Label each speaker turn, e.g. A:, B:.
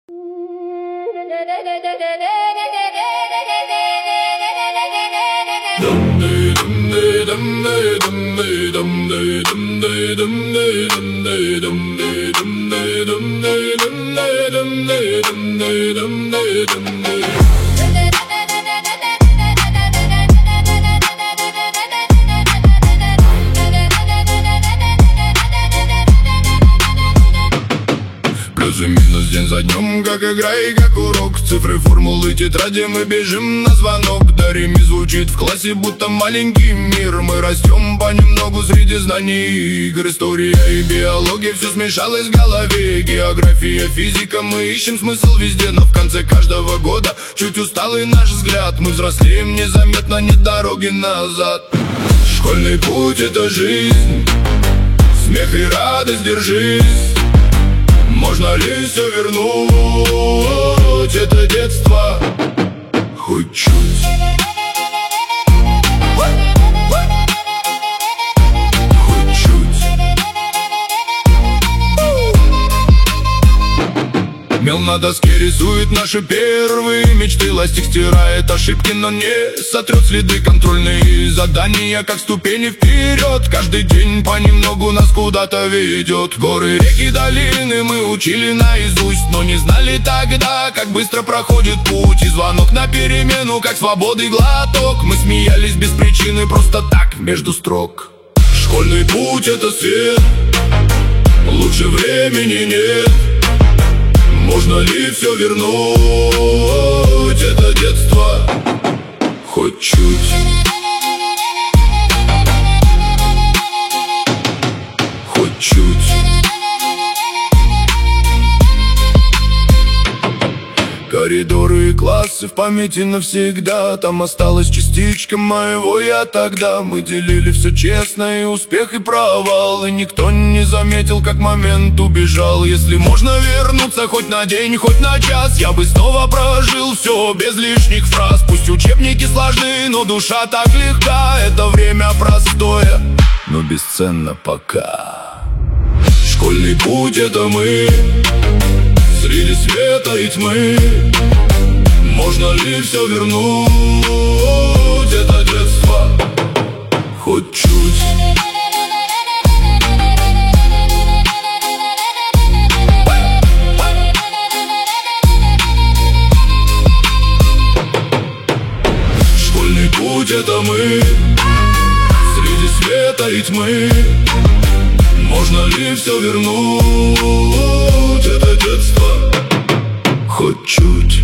A: Плюс и минус день за днем, как игра и как урок. Цифры, формулы, тетради, мы бежим на звонок. До Рими звучит в классе, будто маленький мир. Мы растем понемногу среди знаний и игр. История и биология, все смешалось в голове. География, физика, мы ищем смысл везде. Но в конце каждого года чуть усталый наш взгляд. Мы взрослеем незаметно, нет дороги назад. Школьный путь — это жизнь, смех и радость, держись. Можно ли все вернуть, это детство, хоть чуть? Хоть чуть. Мел на доске рисует наши первые мечты. Ластик стирает ошибки, но не сотрет следы. Контрольные задания, как ступени вперед. Каждый день понемногу нас куда-то ведет. Горы, реки, долины мы учили наизусть, но не знали тогда, как быстро проходит путь. И звонок на перемену, как свободы глоток. Мы смеялись без причины, просто так, между строк. Школьный путь — это свет, лучше времени нет. Можно ли все вернуть, это детство, хоть чуть? Хоть чуть. Коридоры и классы в памяти навсегда. Там осталась частичка моего я тогда. Мы делили все честно, и успех, и провал. И никто не заметил, как момент убежал. Если можно вернуться хоть на день, хоть на час, я бы снова прожил все без лишних фраз. Пусть учебники сложны, но душа так легка. Это время простое, но бесценно пока. Школьный путь — это мы среди света и тьмы. Можно ли все вернуть, это детство, хоть чуть? Школьный путь — это мы среди света и тьмы. Можно ли все вернуть, это детство, хоть чуть?